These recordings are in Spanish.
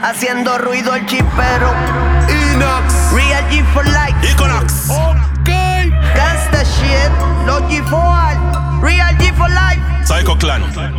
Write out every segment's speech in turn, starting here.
haciendo ruido el chipero. Inox, Real G for life. Econox. Okay. Gangsta shit, los G4. Real G for life. Psycho Clan.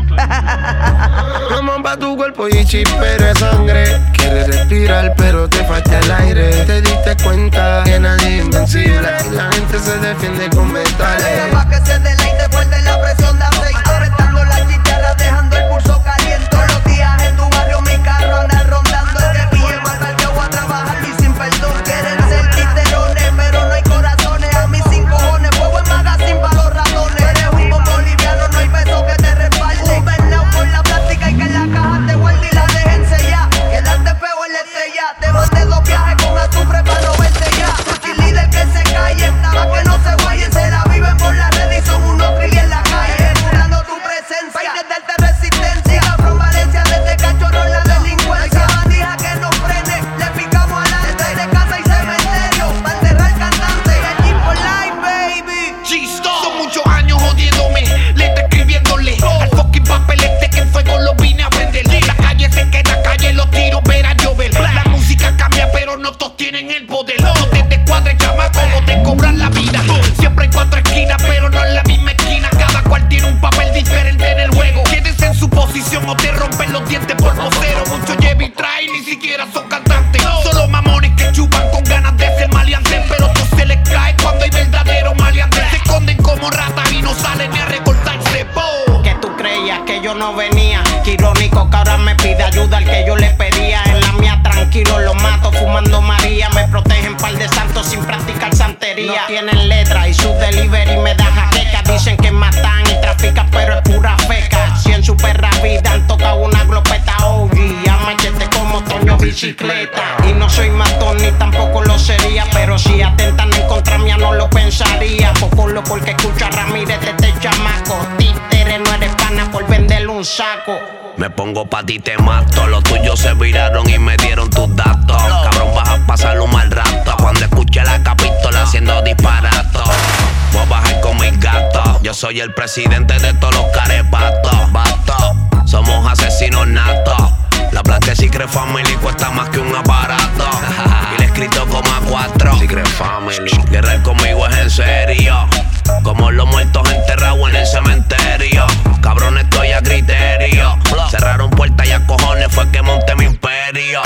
Vamos pa' tu cuerpo y chispero de sangre. Quieres respirar pero te falta el aire. Te diste cuenta que nadie es invencible. La gente se defiende con metales. Pa' que se deleite fuerte la presión de aceite. Apretando la chicharra, dejando el pulso caliente. Todos los días en tu barrio mi carro anda rondando. El que pille más tarde voy a trabajar y sin perdón. Quieren ser titerones pero no hay corazones. A mis 5 cojones, fuego en magazine pa' los ratones. Eres un bombo boliviano, no hay beso que te respalde. Un bernao por la plástica y que en la caja te guarde y la dejen sellar. Quedarte feo en la estrella. Te mandé 2 viajes con azufre pa' no verte ya. Tu líder que se callen, pa' que no se guayen. Se la viven por la red y son unos trilli en la calle. Emulando tu presencia, paines de alta resistencia. Cabrón Valencia desde cachorro la delincuencia. Bandija que no frene, le picamos adelante. De casa y cementerio, pa' enterrar cantante. El G for life, baby. G-Star. Son muchos años jodiéndome, le está escribiéndole al fucking papel que en fuego lo vine a prender. La calle se queda calle, los tiros verán llover. La música cambia pero no todos tienen el poder. No te descuadres chamaco, no te cobran la vida. Siempre hay 4 esquinas pero no en la misma esquina. Cada cual tiene un papel diferente en el juego. Quédese en su posición o te rompen los dientes por vocero. Muchos lleva y trae, ni siquiera son cantantes. Solo mamones que chupan con ganas de ser maleantes. Pero todo se les cae cuando hay verdaderos maleantes. Se esconden como ratas y no salen ni a recortarse. Que tú creías que yo no venía. Qué irónico que ahora me pide ayuda al que yo le pedía. En la mía tranquilo lo mato fumando María. Me protegen par de santos sin practicar santería. No tienen letra y su delivery me da jaqueca. Dicen que matan y trafican pero es pura feca. Si en su perra vida han tocado una glopeta OG, a machete como Toño bicicleta. Y no soy matón ni tampoco lo sería, pero si atentan en contra mía no lo pensaría. Poco loco el que escucha a Ramírez desde chamaco. Títere, no eres pana por venderle un saco. Me pongo pa' ti, te mato. Los tuyos se viraron y me dieron tus datos. Cabrón, vas a pasar un mal rato cuando escuche la capítola haciendo disparatos. Voy a bajar con mis gatos. Yo soy el presidente de todos los carepatos. Bato, somos asesinos natos. La Blanca Secret Family cuesta más que un aparato. Y le he escrito como a 4. Secret Family. Guerrar conmigo es en serio. Como los muertos enterrados en el cementerio. Cabrón, estoy a criterio. Cerraron puertas y a cojones fue que monté mi imperio.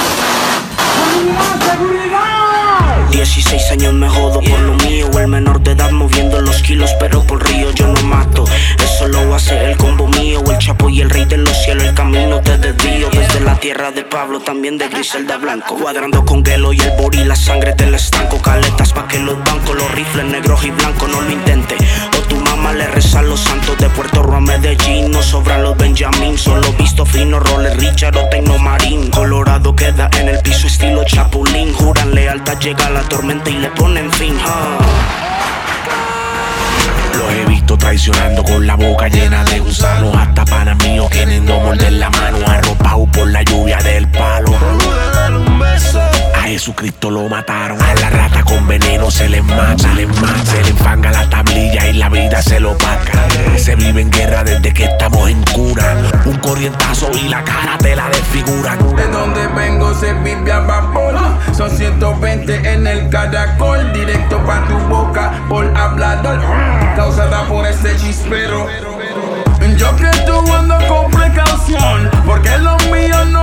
16 años me jodo por lo mío. El menor de edad moviendo los kilos, pero por río yo no mato. Eso lo hace el combo mío. El Chapo y el rey de los cielos. El camino te desvío desde la tierra de Pablo, también de Griselda Blanco. Cuadrando con Gelo y el Bori, la sangre te la estanco. Caletas pa' que los bancos, los rifles negros y blancos no lo intente. O tu mamá le reza a los santos de Puerto Rico a Medellín. No sobran los Benjamín, solo visto fino, Roller Richard o Tecnomarín. Colorado queda en el piso estilo Chapulín. Juran lealtad, llega la tormenta y le ponen fin. Los he visto traicionando con la boca llena de gusanos. Hasta panas míos queriendo morder la mano, arropado por la lluvia del palo. A Jesucristo lo mataron, a la rata con veneno se les mata, se le enfanga la tablilla y la vida se lo paga. Se vive en guerra desde que estamos en cura. Un corrientazo y la cara te la desfiguran. De donde vengo se vive a vapor. Son 120 en el caracol, directo pa' tu boca por hablador, causada por ese chispero. Yo que tú ando con precaución, porque los míos no